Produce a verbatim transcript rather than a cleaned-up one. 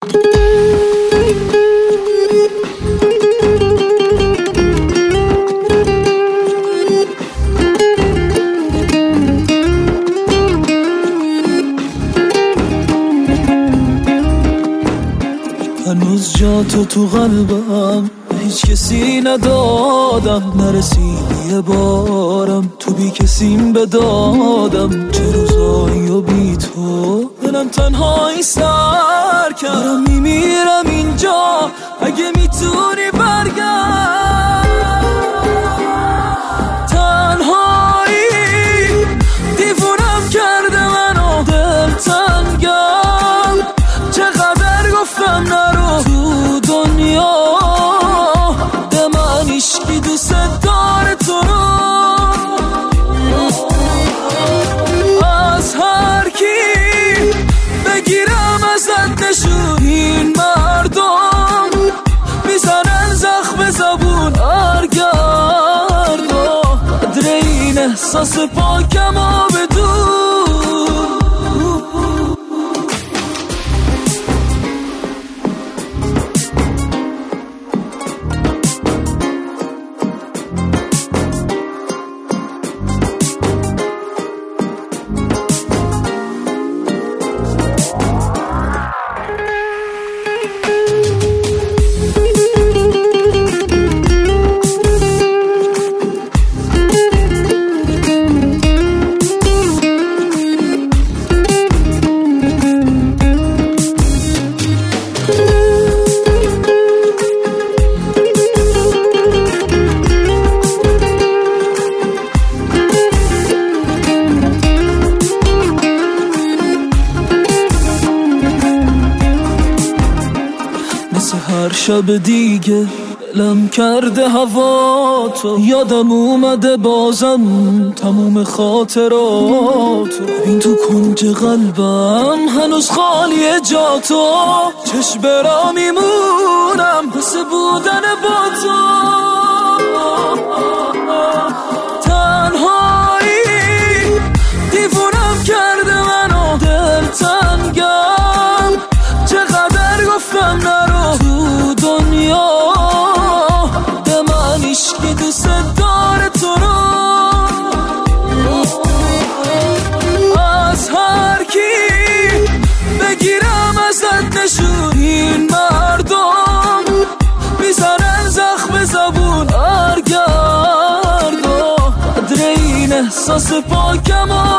هنوز جا تو تو قلبم هیچ کسی ندادم، نرسیدی یه بارم تو بی کسیم بدادم. چه روزایی و بی تو دلم تنهایی سر کردم، میمیرم اینجا اگه میتونی برگرد. تنهایی دیوونم کرده منو، دل تنگم چقدر گفتم نرو تو دنیا، به من عشقی دوست داره تو رو. از هر کی بگیرم ازت نشون، این مردم میزنن زخم زبون هرگرد. قدر این احساس پاکم و بدون. هر شب دیگه دلم کرده هوا تو، یادم اومده بازم تموم خاطرات. ببین تو کنج قلبم هنوز خالیه جا تو، چشم برا میمونم بس بودن با تو. تنهایی دیوونم کرده منو، دل تنگم چقدر گفتم نرو تو دنیا، به من عشقی دوست داره تو رو. از هر کی بگیرم ازت نشون، این مردم میزنن زخم زبون هرگرد. قدر این احساس پاکم